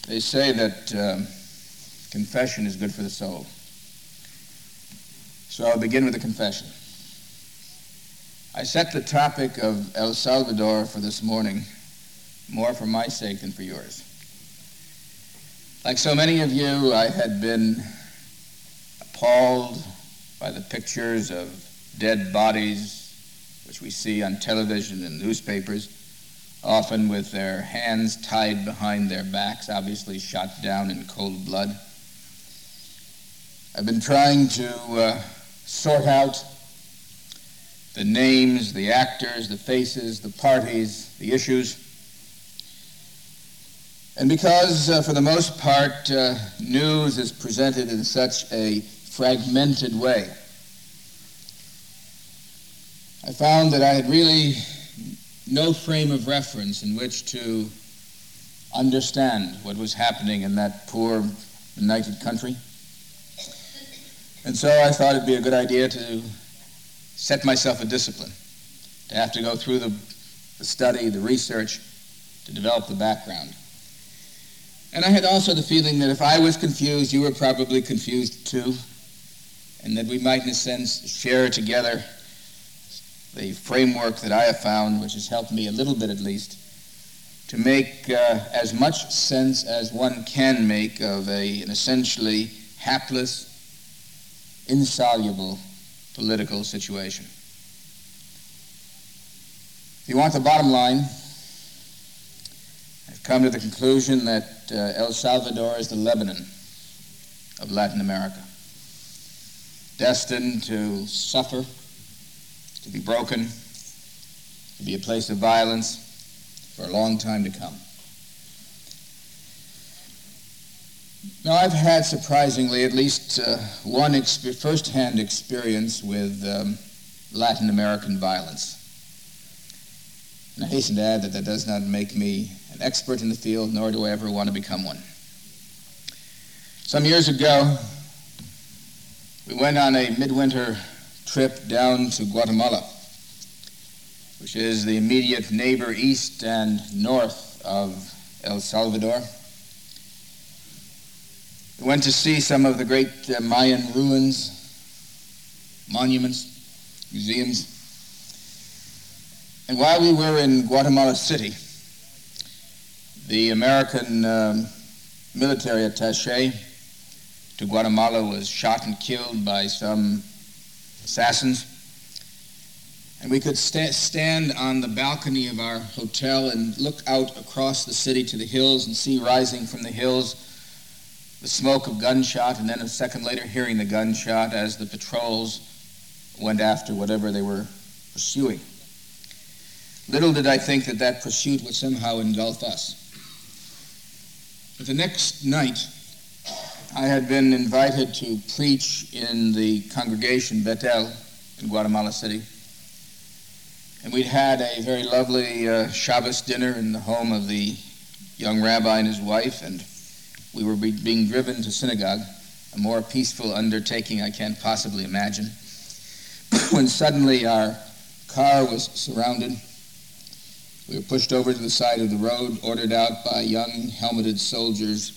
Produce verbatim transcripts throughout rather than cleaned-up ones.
They say that um, confession is good for the soul. So I'll begin with a confession. I set the topic of El Salvador for this morning more for my sake than for yours. Like so many of you, I had been appalled by the pictures of dead bodies which we see on television and newspapers, often with their hands tied behind their backs, obviously shot down in cold blood. I've been trying to uh, sort out the names, the actors, the faces, the parties, the issues. And because, uh, for the most part, uh, news is presented in such a fragmented way, I found that I had really no frame of reference in which to understand what was happening in that poor, benighted country. And so I thought it'd be a good idea to set myself a discipline, to have to go through the, the study, the research, to develop the background. And I had also the feeling that if I was confused, you were probably confused too, and that we might, in a sense, share together the framework that I have found, which has helped me a little bit at least, to make uh, as much sense as one can make of a, an essentially hapless, insoluble political situation. If you want the bottom line, I've come to the conclusion that uh, El Salvador is the Lebanon of Latin America, destined to suffer, to be broken, to be a place of violence for a long time to come. Now, I've had, surprisingly, at least uh, one exp- first-hand experience with um, Latin American violence. And I hasten to add that that does not make me an expert in the field, nor do I ever want to become one. Some years ago, we went on a midwinter trip down to Guatemala, which is the immediate neighbor east and north of El Salvador. We went to see some of the great uh, Mayan ruins, monuments, museums. And while we were in Guatemala City, the American um, military attaché to Guatemala was shot and killed by some assassins. And we could sta- stand on the balcony of our hotel and look out across the city to the hills and see rising from the hills the smoke of gunshot, and then a second later hearing the gunshot as the patrols went after whatever they were pursuing. Little did I think that that pursuit would somehow engulf us. But the next night, I had been invited to preach in the congregation Bethel in Guatemala City. And we'd had a very lovely uh, Shabbos dinner in the home of the young rabbi and his wife, and we were be- being driven to synagogue, a more peaceful undertaking I can't possibly imagine, when suddenly our car was surrounded. We were pushed over to the side of the road, ordered out by young helmeted soldiers,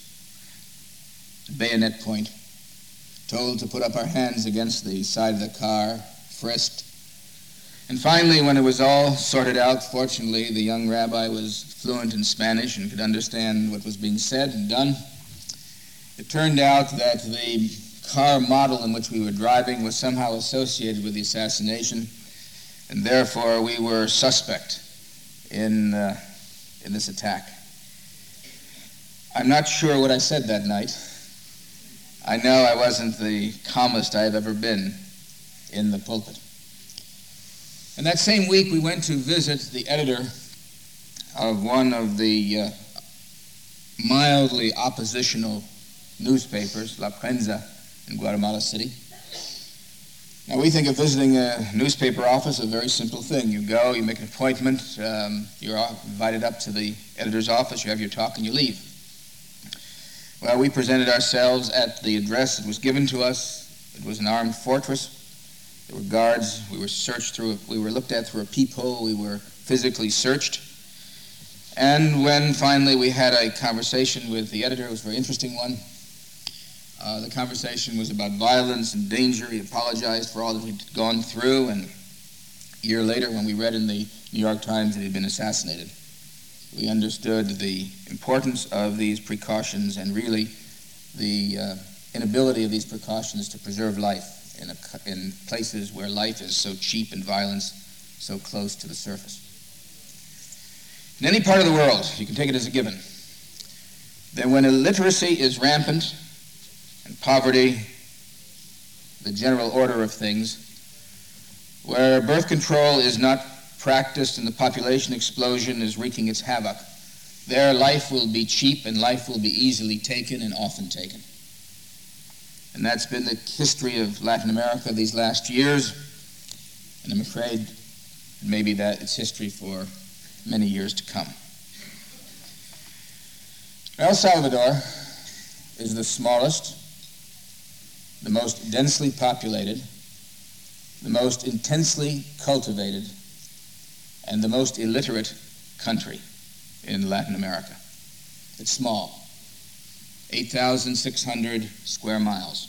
bayonet point, told to put up our hands against the side of the car, frisked. And finally, when it was all sorted out, fortunately, the young rabbi was fluent in Spanish and could understand what was being said and done. It turned out that the car model in which we were driving was somehow associated with the assassination, and therefore we were suspect in uh, in this attack. I'm not sure what I said that night. I know I wasn't the calmest I've ever been in the pulpit. And that same week we went to visit the editor of one of the uh, mildly oppositional newspapers, La Prensa, in Guatemala City. Now, we think of visiting a newspaper office a very simple thing. You go, you make an appointment, um, you're invited up to the editor's office, you have your talk, and you leave. Well, we presented ourselves at the address that was given to us. It was an armed fortress. There were guards. We were searched through, we were looked at through a peephole. We were physically searched. And when finally we had a conversation with the editor, it was a very interesting one. Uh, the conversation was about violence and danger. He apologized for all that we'd gone through, and a year later, when we read in the New York Times that he'd been assassinated, we understood the importance of these precautions and really the uh, inability of these precautions to preserve life in, a, in places where life is so cheap and violence so close to the surface. In any part of the world, you can take it as a given, that when illiteracy is rampant and poverty, the general order of things, where birth control is not practiced and the population explosion is wreaking its havoc, there life will be cheap and life will be easily taken and often taken. And that's been the history of Latin America these last years, and I'm afraid maybe that it's history for many years to come. El Salvador is the smallest, the most densely populated, the most intensely cultivated, and the most illiterate country in Latin America. It's small, eight thousand six hundred square miles.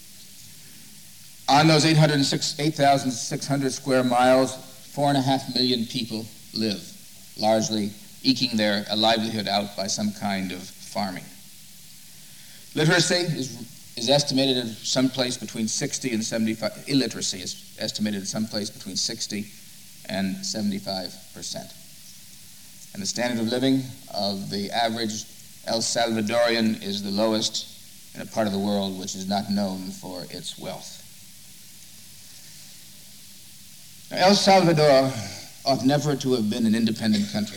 On those eight thousand six hundred square miles, four and a half million people live, largely eking their a livelihood out by some kind of farming. Literacy is, is estimated at someplace between sixty and seventy-five, illiteracy is estimated at someplace between sixty and seventy-five percent. And the standard of living of the average El Salvadorian is the lowest in a part of the world which is not known for its wealth. Now, El Salvador ought never to have been an independent country.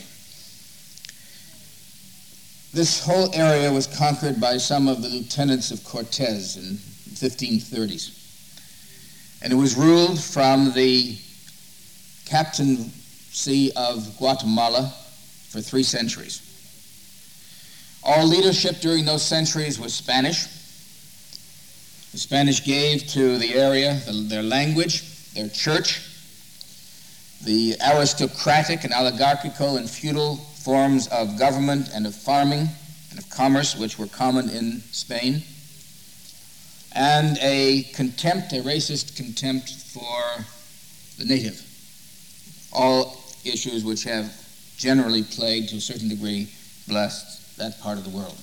This whole area was conquered by some of the lieutenants of Cortez in the fifteen thirties. And it was ruled from the captaincy of Guatemala for three centuries. All leadership during those centuries was Spanish. The Spanish gave to the area the, their language, their church, the aristocratic and oligarchical and feudal forms of government and of farming and of commerce which were common in Spain, and a contempt, a racist contempt for the native. All issues which have generally plagued, to a certain degree, blessed that part of the world.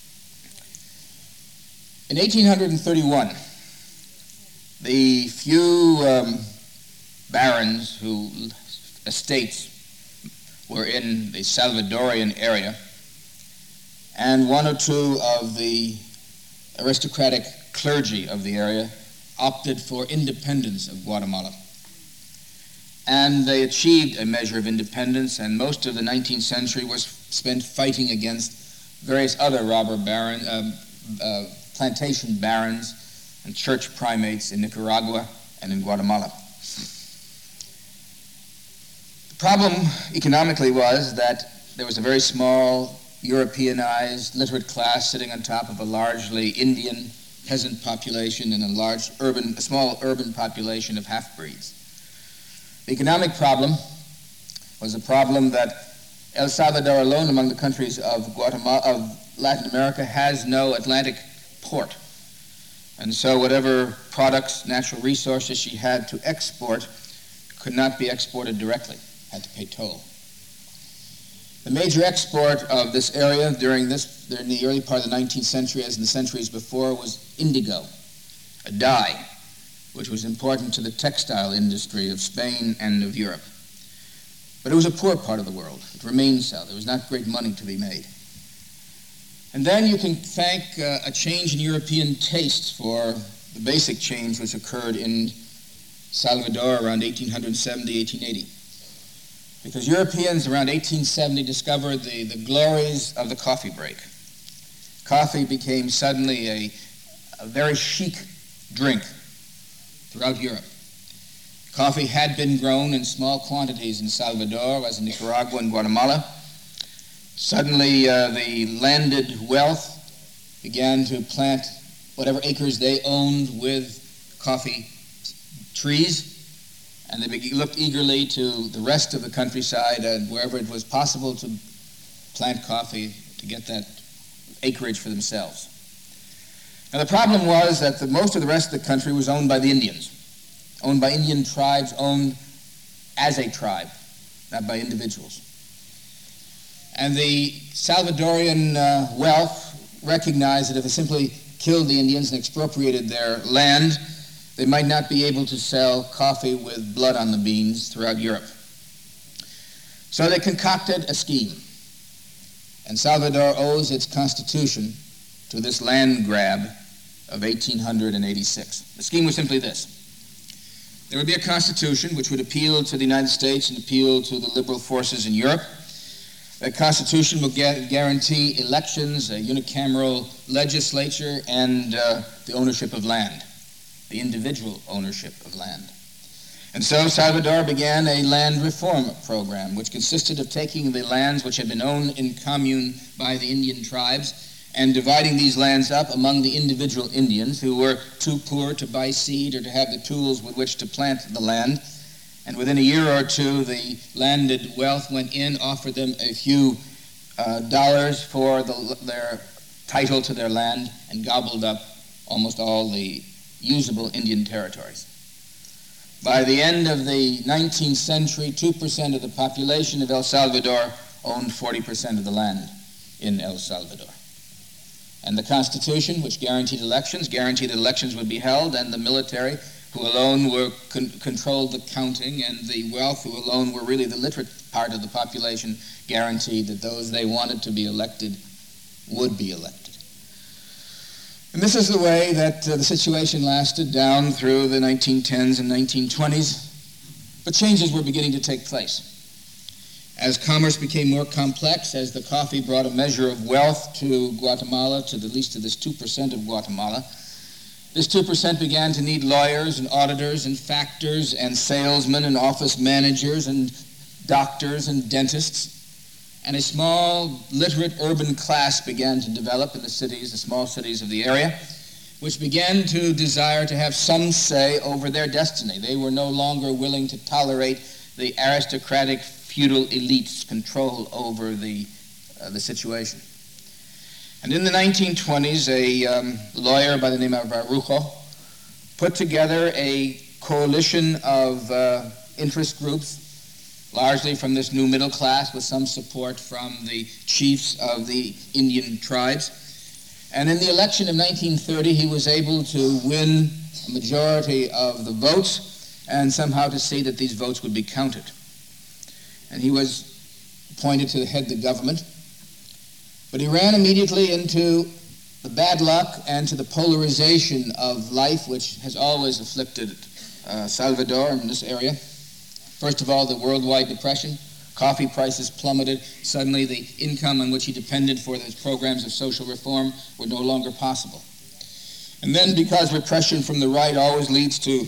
In eighteen thirty-one, the few um, barons who estates were in the Salvadorian area, and one or two of the aristocratic clergy of the area opted for independence of Guatemala. And they achieved a measure of independence, and most of the nineteenth century was spent fighting against various other robber baron, uh, uh, plantation barons and church primates in Nicaragua and in Guatemala. The problem economically was that there was a very small Europeanized literate class sitting on top of a largely Indian peasant population and a large urban, a small urban population of half-breeds. The economic problem was a problem that El Salvador alone among the countries of Guatemala, of Latin America, has no Atlantic port. And so whatever products, natural resources she had to export could not be exported directly, had to pay toll. The major export of this area during this, during the early part of the nineteenth century, as in the centuries before, was indigo, a dye, which was important to the textile industry of Spain and of Europe. But it was a poor part of the world. It remained so. There was not great money to be made. And then you can thank uh, a change in European taste for the basic change which occurred in Salvador around eighteen seventy, eighteen eighty. Because Europeans around eighteen seventy discovered the, the glories of the coffee break. Coffee became suddenly a, a very chic drink throughout Europe. Coffee had been grown in small quantities in Salvador, as in Nicaragua and Guatemala. Suddenly, uh, the landed wealth began to plant whatever acres they owned with coffee trees, and they be- looked eagerly to the rest of the countryside and wherever it was possible to plant coffee, to get that acreage for themselves. Now the problem was that the, most of the rest of the country was owned by the Indians, owned by Indian tribes, owned as a tribe, not by individuals. And the Salvadorian uh, wealth recognized that if they simply killed the Indians and expropriated their land, they might not be able to sell coffee with blood on the beans throughout Europe. So they concocted a scheme. And Salvador owes its constitution to this land grab of eighteen eighty-six. The scheme was simply this. There would be a constitution which would appeal to the United States and appeal to the liberal forces in Europe. That constitution would gu- guarantee elections, a unicameral legislature, and uh, the ownership of land, the individual ownership of land. And so Salvador began a land reform program, which consisted of taking the lands which had been owned in commune by the Indian tribes and dividing these lands up among the individual Indians who were too poor to buy seed or to have the tools with which to plant the land. And within a year or two, the landed wealth went in, offered them a few uh, dollars for the, their title to their land, and gobbled up almost all the usable Indian territories. By the end of the nineteenth century, two percent of the population of El Salvador owned forty percent of the land in El Salvador. And the Constitution, which guaranteed elections, guaranteed that elections would be held, and the military, who alone were con- controlled the counting, and the wealth, who alone were really the literate part of the population, guaranteed that those they wanted to be elected would be elected. And this is the way that uh, the situation lasted down through the nineteen tens and nineteen twenties, but changes were beginning to take place. As commerce became more complex, as the coffee brought a measure of wealth to Guatemala, to the least to this two percent of Guatemala, this two percent began to need lawyers and auditors and factors and salesmen and office managers and doctors and dentists. And a small, literate urban class began to develop in the cities, the small cities of the area, which began to desire to have some say over their destiny. They were no longer willing to tolerate the aristocratic feudal elites' control over the, uh, the situation. And in the nineteen twenties, a um, lawyer by the name of Araujo put together a coalition of uh, interest groups, largely from this new middle class, with some support from the chiefs of the Indian tribes. And in the election of nineteen thirty, he was able to win a majority of the votes and somehow to see that these votes would be counted. And he was appointed to head the government. But he ran immediately into the bad luck and to the polarization of life, which has always afflicted uh, Salvador in this area. First of all, the worldwide depression. Coffee prices plummeted. Suddenly, the income on which he depended for his programs of social reform were no longer possible. And then, because repression from the right always leads to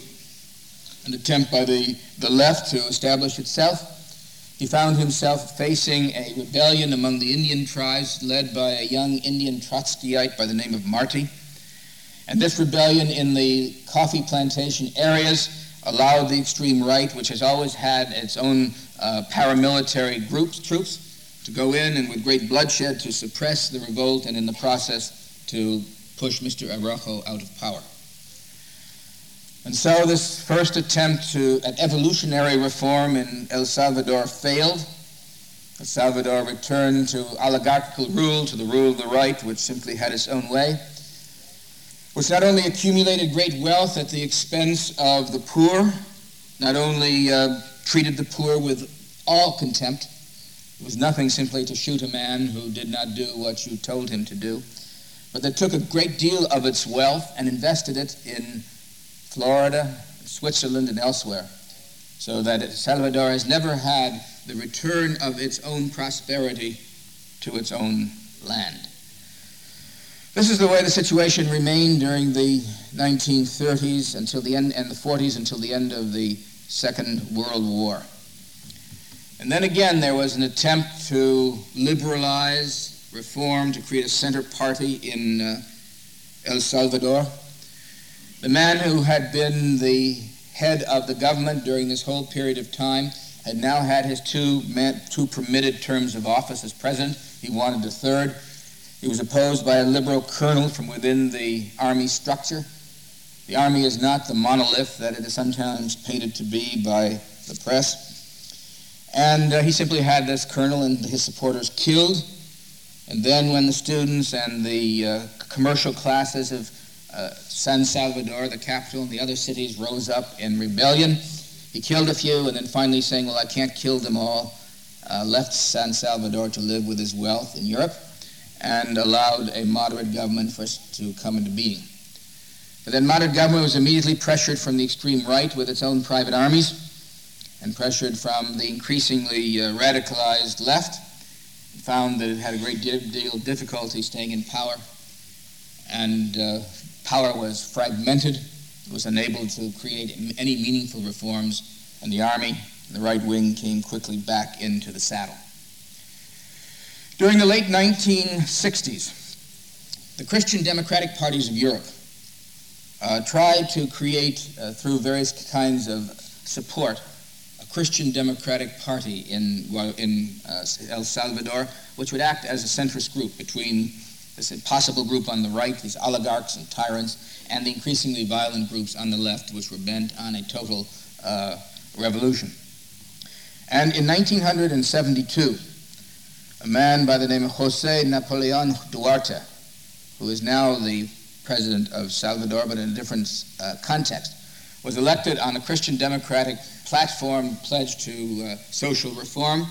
an attempt by the, the left to establish itself, he found himself facing a rebellion among the Indian tribes led by a young Indian Trotskyite by the name of Marty. And this rebellion in the coffee plantation areas allowed the extreme right, which has always had its own uh, paramilitary groups, troops, to go in and with great bloodshed to suppress the revolt and in the process to push Mister Araujo out of power. And so this first attempt to, at evolutionary reform in El Salvador failed. El Salvador returned to oligarchical rule, to the rule of the right, which simply had its own way, which not only accumulated great wealth at the expense of the poor, not only uh, treated the poor with all contempt. It was nothing simply to shoot a man who did not do what you told him to do, but that took a great deal of its wealth and invested it in Florida, Switzerland, and elsewhere, so that Salvador has never had the return of its own prosperity to its own land. This is the way the situation remained during the nineteen thirties until the end, and the forties until the end of the Second World War. And then again, there was an attempt to liberalize, reform, to create a center party in uh, El Salvador. The man who had been the head of the government during this whole period of time had now had his two, man, two permitted terms of office as president. He wanted a third. He was opposed by a liberal colonel from within the army structure. The army is not the monolith that it is sometimes painted to be by the press. And uh, he simply had this colonel and his supporters killed. And then when the students and the uh, commercial classes of uh, San Salvador, the capital, and the other cities rose up in rebellion, he killed a few, and then finally saying, well, I can't kill them all, uh, left San Salvador to live with his wealth in Europe, and allowed a moderate government for us to come into being. But that moderate government was immediately pressured from the extreme right with its own private armies, and pressured from the increasingly uh, radicalized left, and found that it had a great deal of difficulty staying in power, and uh, power was fragmented. It was unable to create any meaningful reforms, and the army, the right wing, came quickly back into the saddle. During the late nineteen sixties, the Christian democratic parties of Europe uh, tried to create, uh, through various kinds of support, a Christian democratic party in, in uh, El Salvador, which would act as a centrist group between this impossible group on the right, these oligarchs and tyrants, and the increasingly violent groups on the left, which were bent on a total uh, revolution. And in nineteen seventy-two, a man by the name of José Napoleón Duarte, who is now the president of Salvador, but in a different uh, context, was elected on a Christian democratic platform pledged to uh, social reform,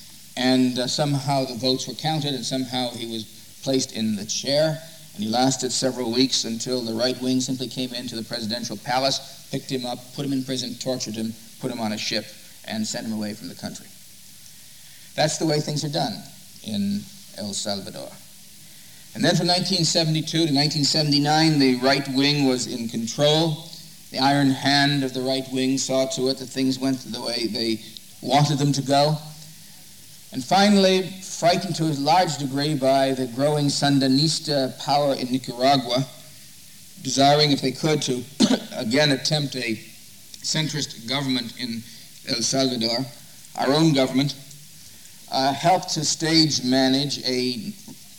and uh, somehow the votes were counted, and somehow he was placed in the chair, and he lasted several weeks until the right wing simply came into the presidential palace, picked him up, put him in prison, tortured him, put him on a ship, and sent him away from the country. That's the way things are done in El Salvador. And then from nineteen seventy-two to nineteen seventy-nine, the right wing was in control. The iron hand of the right wing saw to it that things went the way they wanted them to go. And finally, frightened to a large degree by the growing Sandinista power in Nicaragua, desiring, if they could, to again attempt a centrist government in El Salvador, our own government, uh, helped to stage manage a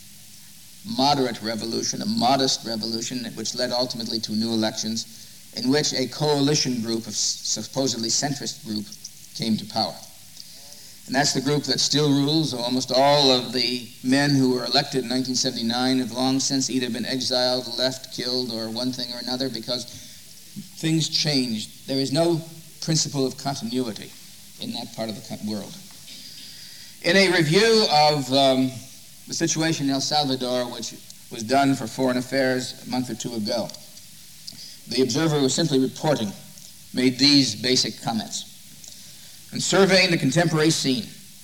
moderate revolution, a modest revolution, which led ultimately to new elections, in which a coalition group, of supposedly centrist group, came to power. And that's the group that still rules. Almost all of the men who were elected in nineteen seventy-nine have long since either been exiled, left, killed, or one thing or another, because things changed. There is no principle of continuity in that part of the world. In a review of um, the situation in El Salvador, which was done for Foreign Affairs a month or two ago, the observer was simply reporting, made these basic comments. In surveying the contemporary scene,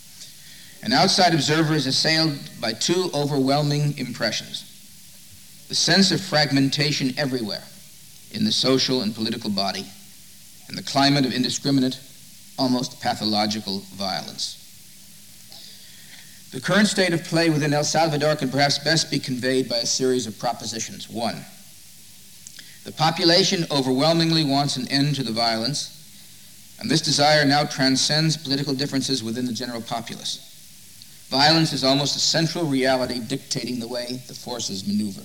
an outside observer is assailed by two overwhelming impressions: the sense of fragmentation everywhere in the social and political body, and the climate of indiscriminate, almost pathological violence. The current state of play within El Salvador can perhaps best be conveyed by a series of propositions. One, the population overwhelmingly wants an end to the violence, and this desire now transcends political differences within the general populace. Violence is almost a central reality dictating the way the forces maneuver.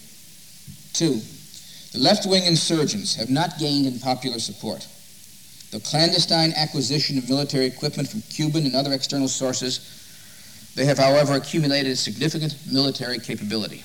Two, the left-wing insurgents have not gained in popular support. The clandestine acquisition of military equipment from Cuban and other external sources, they have, however, accumulated a significant military capability.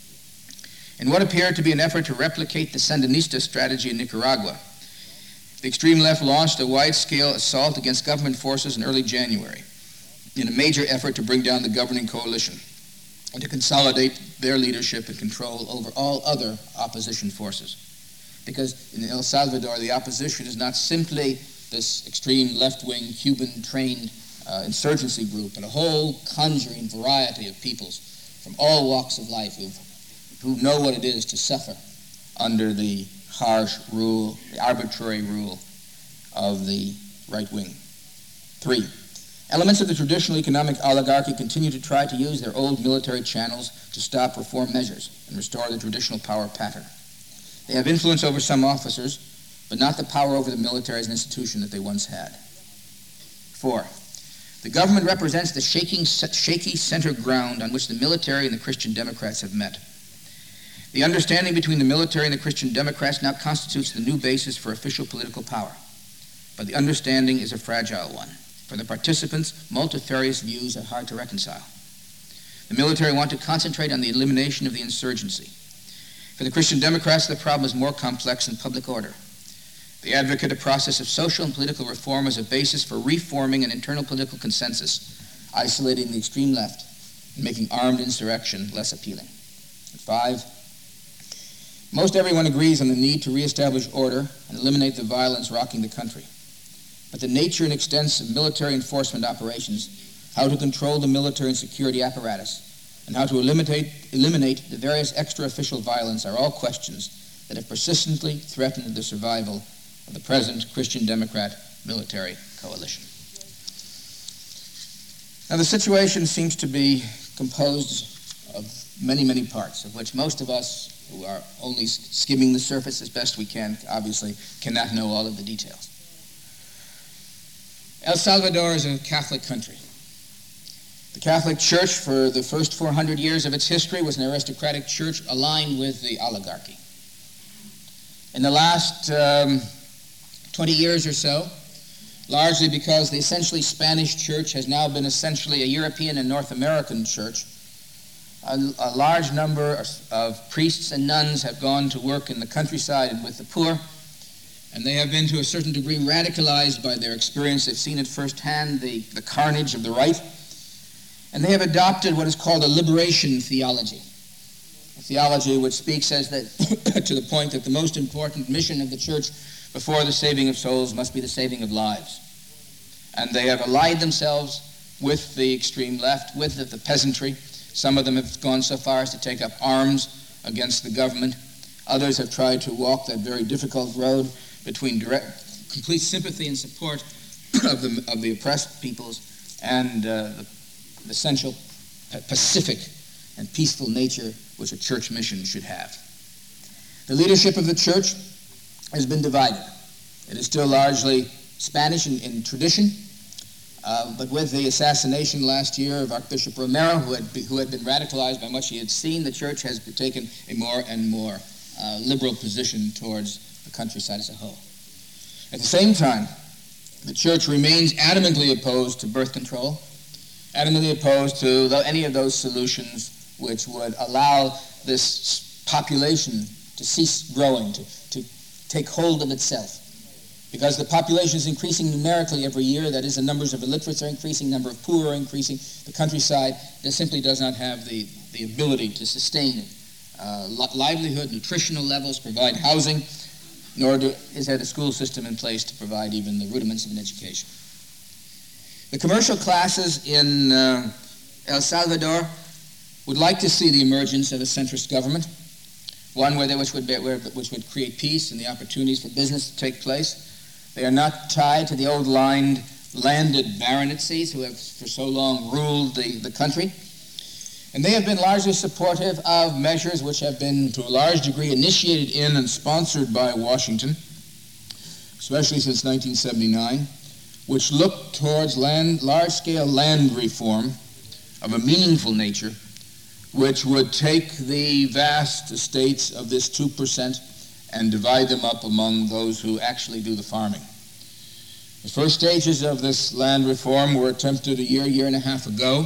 In what appeared to be an effort to replicate the Sandinista strategy in Nicaragua, the extreme left launched a wide-scale assault against government forces in early January in a major effort to bring down the governing coalition and to consolidate their leadership and control over all other opposition forces. Because in El Salvador, the opposition is not simply this extreme left-wing Cuban-trained uh, insurgency group, but a whole conjuring variety of peoples from all walks of life who've, who know what it is to suffer under the harsh rule, the arbitrary rule of the right wing. Three, elements of the traditional economic oligarchy continue to try to use their old military channels to stop reform measures and restore the traditional power pattern. They have influence over some officers, but not the power over the military as an institution that they once had. Four, The government represents the shaking, shaky center ground on which the military and the Christian Democrats have met. The understanding between the military and the Christian Democrats now constitutes the new basis for official political power. But the understanding is a fragile one. For the participants, multifarious views are hard to reconcile. The military want to concentrate on the elimination of the insurgency. For the Christian Democrats, the problem is more complex than public order. They advocate a process of social and political reform as a basis for reforming an internal political consensus, isolating the extreme left and making armed insurrection less appealing. And five, most everyone agrees on the need to reestablish order and eliminate the violence rocking the country. But the nature and extent of military enforcement operations, how to control the military and security apparatus, and how to eliminate, eliminate the various extra-official violence are all questions that have persistently threatened the survival of the present Christian Democrat military coalition. Now, the situation seems to be composed of many, many parts, of which most of us who are only skimming the surface as best we can, obviously, cannot know all of the details. El Salvador is a Catholic country. The Catholic Church, for the first four hundred years of its history, was an aristocratic church aligned with the oligarchy. In the last um, twenty years or so, largely because the essentially Spanish church has now been essentially a European and North American church, a, a large number of, of priests and nuns have gone to work in the countryside and with the poor, and they have been to a certain degree radicalized by their experience. They've seen at firsthand the, the carnage of the right, and they have adopted what is called a liberation theology, a theology which speaks as that to the point that the most important mission of the church before the saving of souls must be the saving of lives. And they have allied themselves with the extreme left, with the, the peasantry. Some of them have gone so far as to take up arms against the government. Others have tried to walk that very difficult road between direct, complete sympathy and support of the, of the oppressed peoples and uh, the, the essential pacific and peaceful nature which a church mission should have. The leadership of the church has been divided. It is still largely Spanish in, in tradition, uh, but with the assassination last year of Archbishop Romero, who had, be, who had been radicalized by much he had seen, the church has taken a more and more uh, liberal position towards the countryside as a whole. At the same time, the church remains adamantly opposed to birth control, adamantly opposed to any of those solutions which would allow this population to cease growing, to, to take hold of itself. Because the population is increasing numerically every year, that is, the numbers of illiterates are increasing, number of poor are increasing, the countryside that simply does not have the, the ability to sustain uh, livelihood, nutritional levels, provide housing, nor do, is there the school system in place to provide even the rudiments of an education. The commercial classes in uh, El Salvador would like to see the emergence of a centrist government, one where they, which, would be, where, which would create peace and the opportunities for business to take place. They are not tied to the old lined, landed baronetcies who have for so long ruled the, the country. And they have been largely supportive of measures which have been, to a large degree, initiated in and sponsored by Washington, especially since nineteen seventy-nine, which look towards land, large-scale land reform of a meaningful nature, which would take the vast estates of this two percent and divide them up among those who actually do the farming. The first stages of this land reform were attempted a year, year and a half ago.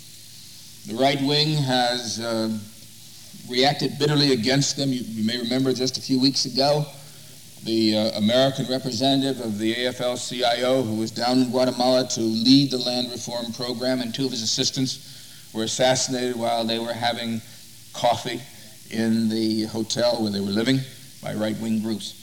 The right wing has uh, reacted bitterly against them. You, you may remember just a few weeks ago, the uh, American representative of the A F L C I O, who was down in Guatemala to lead the land reform program, and two of his assistants were assassinated while they were having coffee in the hotel where they were living by right-wing groups.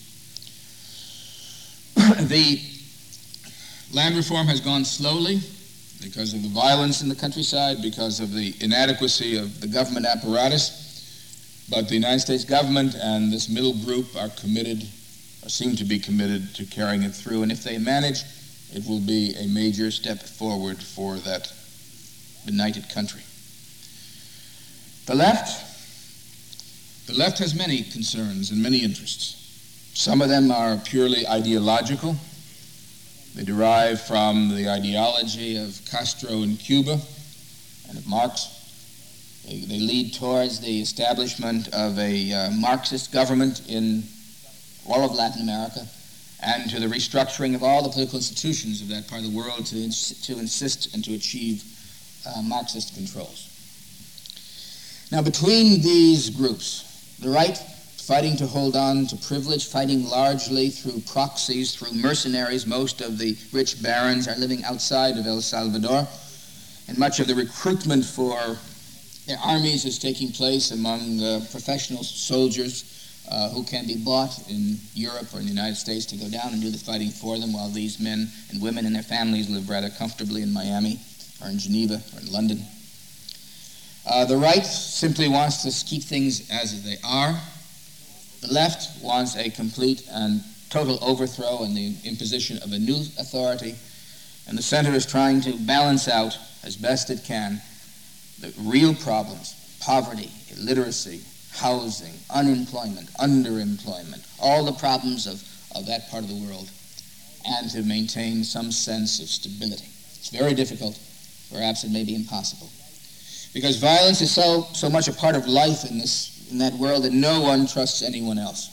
The land reform has gone slowly because of the violence in the countryside, because of the inadequacy of the government apparatus, but the United States government and this middle group are committed, or seem to be committed, to carrying it through, and if they manage, it will be a major step forward for that benighted country. The left The left has many concerns and many interests. Some of them are purely ideological. They derive from the ideology of Castro in Cuba and of Marx. They, they lead towards the establishment of a uh, Marxist government in all of Latin America, and to the restructuring of all the political institutions of that part of the world to, ins- to insist and to achieve uh, Marxist controls. Now, between these groups, the right fighting to hold on to privilege, fighting largely through proxies, through mercenaries. Most of the rich barons are living outside of El Salvador, and much of the recruitment for their armies is taking place among uh, professional soldiers Uh, who can be bought in Europe or in the United States to go down and do the fighting for them, while these men and women and their families live rather comfortably in Miami or in Geneva or in London. Uh, the right simply wants to keep things as they are. The left wants a complete and total overthrow and the imposition of a new authority. And the center is trying to balance out, as best it can, the real problems: poverty, illiteracy, housing, unemployment, underemployment, all the problems of, of that part of the world, and to maintain some sense of stability. It's very difficult, perhaps it may be impossible, because violence is so, so much a part of life in, this, in that world that no one trusts anyone else.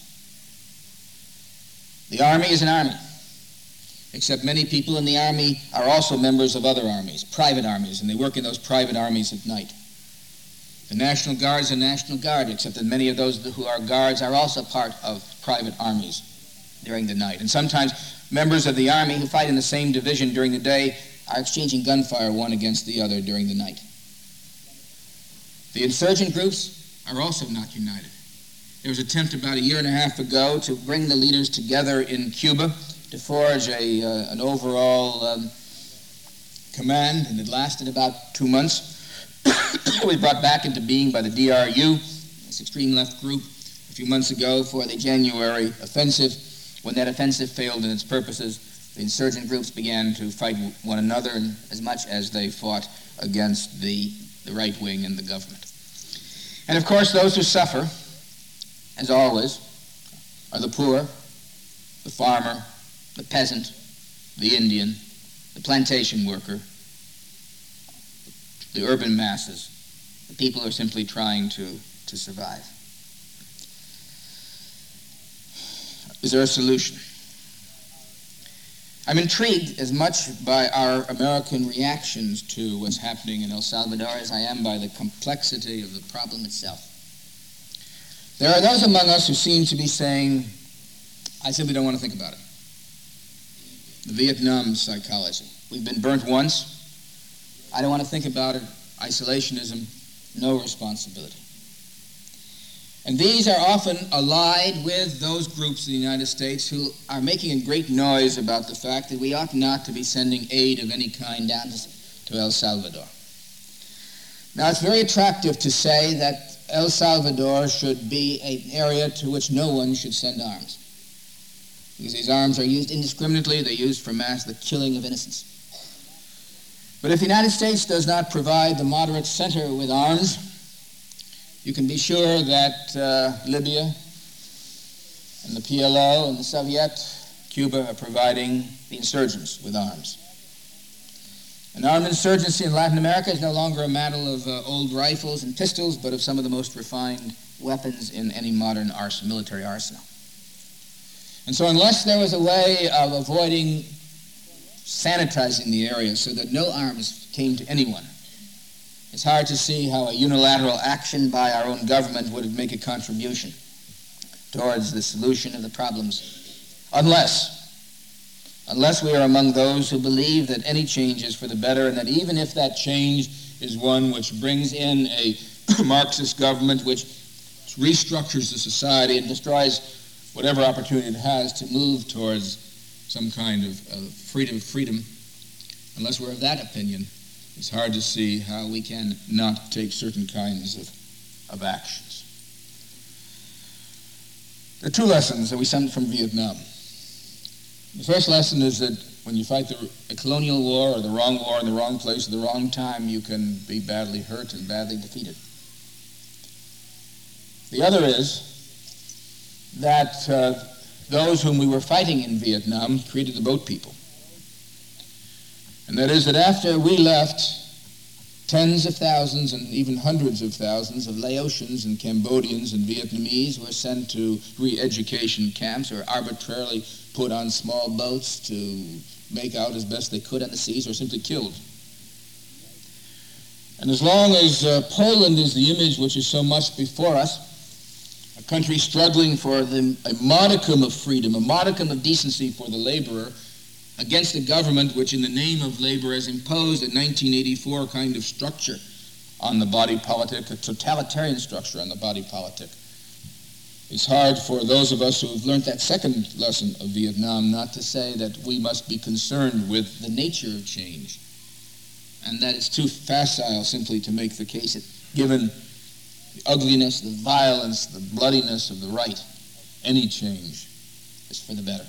The army is an army, except many people in the army are also members of other armies, private armies, and they work in those private armies at night. The National Guard is a National Guard, except that many of those who are guards are also part of private armies during the night. And sometimes members of the army who fight in the same division during the day are exchanging gunfire one against the other during the night. The insurgent groups are also not united. There was an attempt about a year and a half ago to bring the leaders together in Cuba to forge a, uh, an overall um, command, and it lasted about two months. It was brought back into being by the D R U, this extreme left group, a few months ago for the January offensive. When that offensive failed in its purposes, the insurgent groups began to fight one another as much as they fought against the, the right wing and the government. And of course, those who suffer, as always, are the poor, the farmer, the peasant, the Indian, the plantation worker, the urban masses. The people are simply trying to, to survive. Is there a solution? I'm intrigued as much by our American reactions to what's happening in El Salvador as I am by the complexity of the problem itself. There are those among us who seem to be saying, I simply don't want to think about it. The Vietnam psychology. We've been burnt once. I don't want to think about it. Isolationism, no responsibility. And these are often allied with those groups in the United States who are making a great noise about the fact that we ought not to be sending aid of any kind down to El Salvador. Now, it's very attractive to say that El Salvador should be an area to which no one should send arms, because these arms are used indiscriminately. They're used for mass, the killing of innocents. But if the United States does not provide the moderate center with arms, you can be sure that uh, Libya and the P L O and the Soviet, Cuba, are providing the insurgents with arms. An armed insurgency in Latin America is no longer a matter of uh, old rifles and pistols, but of some of the most refined weapons in any modern ars- military arsenal. And so unless there was a way of avoiding sanitizing the area so that no arms came to anyone, it's hard to see how a unilateral action by our own government would make a contribution towards the solution of the problems, unless, unless we are among those who believe that any change is for the better, and that even if that change is one which brings in a Marxist government which restructures the society and destroys whatever opportunity it has to move towards some kind of uh, freedom, freedom, unless we're of that opinion, it's hard to see how we can not take certain kinds of, of actions. There are two lessons that we send from Vietnam. The first lesson is that when you fight the, a colonial war or the wrong war in the wrong place at the wrong time, you can be badly hurt and badly defeated. The other is that uh, those whom we were fighting in Vietnam created the boat people. And that is that after we left, tens of thousands and even hundreds of thousands of Laotians and Cambodians and Vietnamese were sent to re-education camps or arbitrarily put on small boats to make out as best they could on the seas or simply killed. And as long as uh, Poland is the image which is so much before us, a country struggling for the, a modicum of freedom, a modicum of decency for the laborer, against a government which in the name of labor has imposed a nineteen eighty-four kind of structure on the body politic, a totalitarian structure on the body politic. It's hard for those of us who have learned that second lesson of Vietnam not to say that we must be concerned with the nature of change, and that it's too facile simply to make the case that given the ugliness, the violence, the bloodiness of the right, any change is for the better.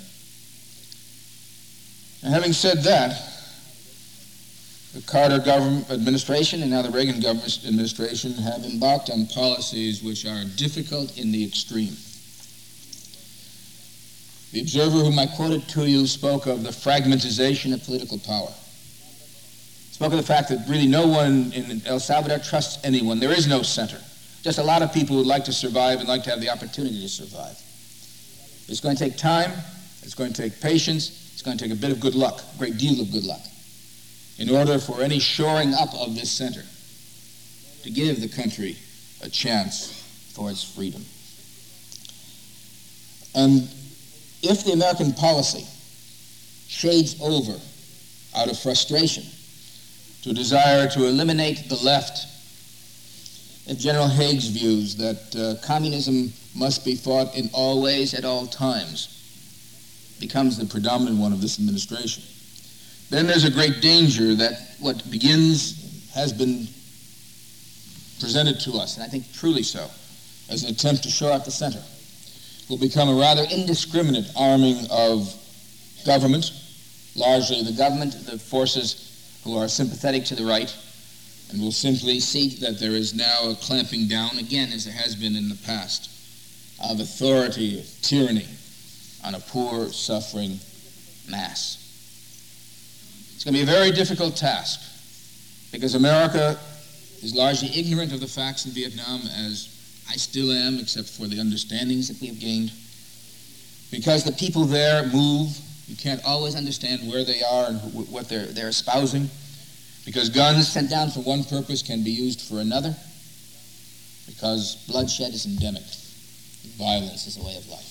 And having said that, the Carter government administration and now the Reagan government administration have embarked on policies which are difficult in the extreme. The Observer, whom I quoted to you, spoke of the fragmentization of political power. Spoke of the fact that really no one in El Salvador trusts anyone. There is no center. Just a lot of people who would like to survive and like to have the opportunity to survive. It's going to take time. It's going to take patience. It's going to take a bit of good luck, a great deal of good luck, in order for any shoring up of this center to give the country a chance for its freedom. And if the American policy shades over out of frustration to a desire to eliminate the left, if General Haig's views that uh, communism must be fought in all ways at all times becomes the predominant one of this administration, then there's a great danger that what begins has been presented to us, and I think truly so, as an attempt to shore up the center, will become a rather indiscriminate arming of government, largely the government, the forces who are sympathetic to the right, and will simply see that there is now a clamping down, again, as there has been in the past, of authority, of tyranny, on a poor, suffering mass. It's going to be a very difficult task because America is largely ignorant of the facts in Vietnam, as I still am, except for the understandings that we have gained. Because the people there move, you can't always understand where they are and wh- what they're, they're espousing. Because guns sent down for one purpose can be used for another. Because bloodshed is endemic. Violence is a way of life.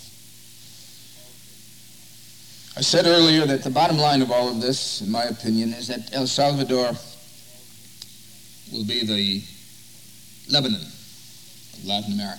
I said earlier that the bottom line of all of this, in my opinion, is that El Salvador will be the Lebanon of Latin America.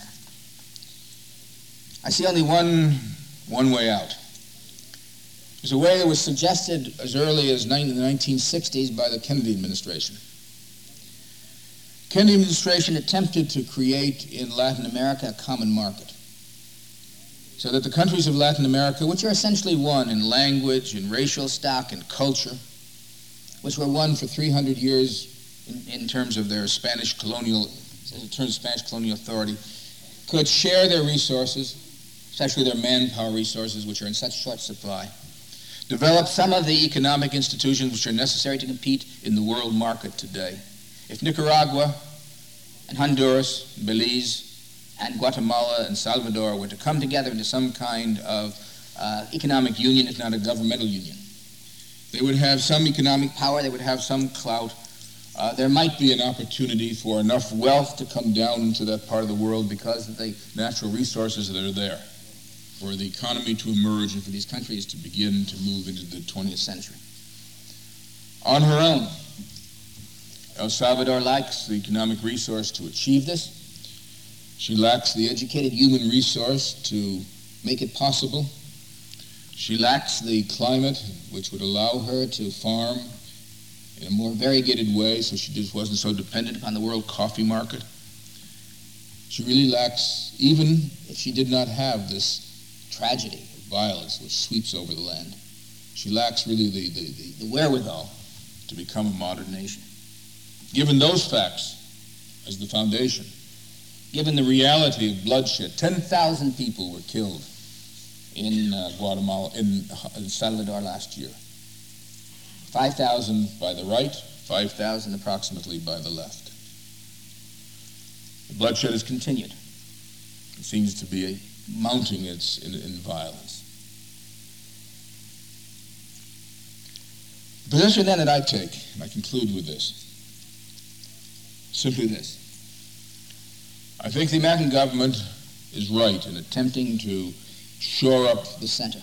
I see only one, one way out. There's a way that was suggested as early as the nineteen sixties by the Kennedy administration. Kennedy administration attempted to create in Latin America a common market, so that the countries of Latin America, which are essentially one in language, in racial stock, and culture, which were one for three hundred years in, in terms of their Spanish colonial, in terms of Spanish colonial authority, could share their resources, especially their manpower resources, which are in such short supply, develop some of the economic institutions which are necessary to compete in the world market today. If Nicaragua and Honduras, Belize, and Guatemala and Salvador were to come together into some kind of uh, economic union, if not a governmental union, they would have some economic power, they would have some clout. Uh, there might be an opportunity for enough wealth to come down into that part of the world because of the natural resources that are there, for the economy to emerge and for these countries to begin to move into the twentieth century. On her own, El Salvador lacks the economic resource to achieve this. She lacks the educated human resource to make it possible. She lacks the climate which would allow her to farm in a more variegated way, so she just wasn't so dependent upon the world coffee market. She really lacks, even if she did not have this tragedy of violence which sweeps over the land, she lacks really the, the, the, the wherewithal to become a modern nation. Given those facts as the foundation, given the reality of bloodshed, ten thousand people were killed in uh, Guatemala, in El Salvador last year. five thousand by the right, five thousand approximately by the left. The bloodshed has continued. It seems to be a mounting its in, in violence. The position then that I take, and I conclude with this, simply this. I think the American government is right in attempting to shore up the center.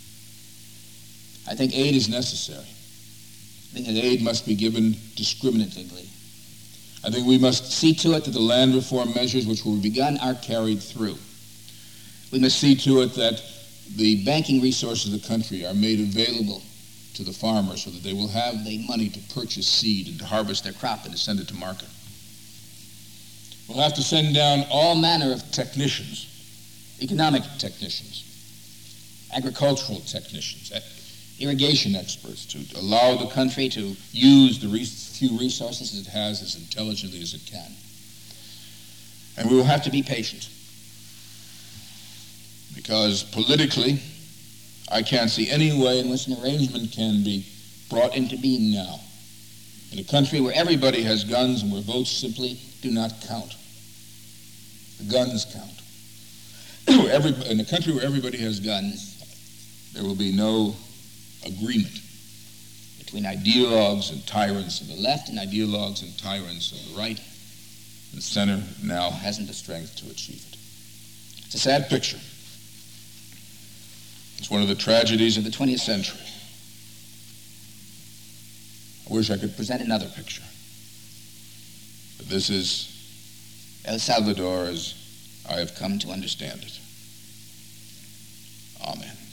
I think aid is necessary. I think that aid must be given discriminatingly. I think we must see to it that the land reform measures which were begun are carried through. We must see to it that the banking resources of the country are made available to the farmers so that they will have the money to purchase seed and to harvest their crop and to send it to market. We'll have to send down all manner of technicians, economic technicians, agricultural technicians, irrigation experts, to allow the country to use the few resources it has as intelligently as it can. And we will have to be patient, because politically, I can't see any way in which an arrangement can be brought into being now. In a country where everybody has guns and where votes simply do not count. The guns count. Every, in a country where everybody has guns, there will be no agreement between ideologues and tyrants of the left and ideologues and tyrants of the right. The center now hasn't the strength to achieve it. It's a sad picture. It's one of the tragedies of the twentieth century. I wish I could present another picture. But this is El Salvador as I have come to understand it. Amen.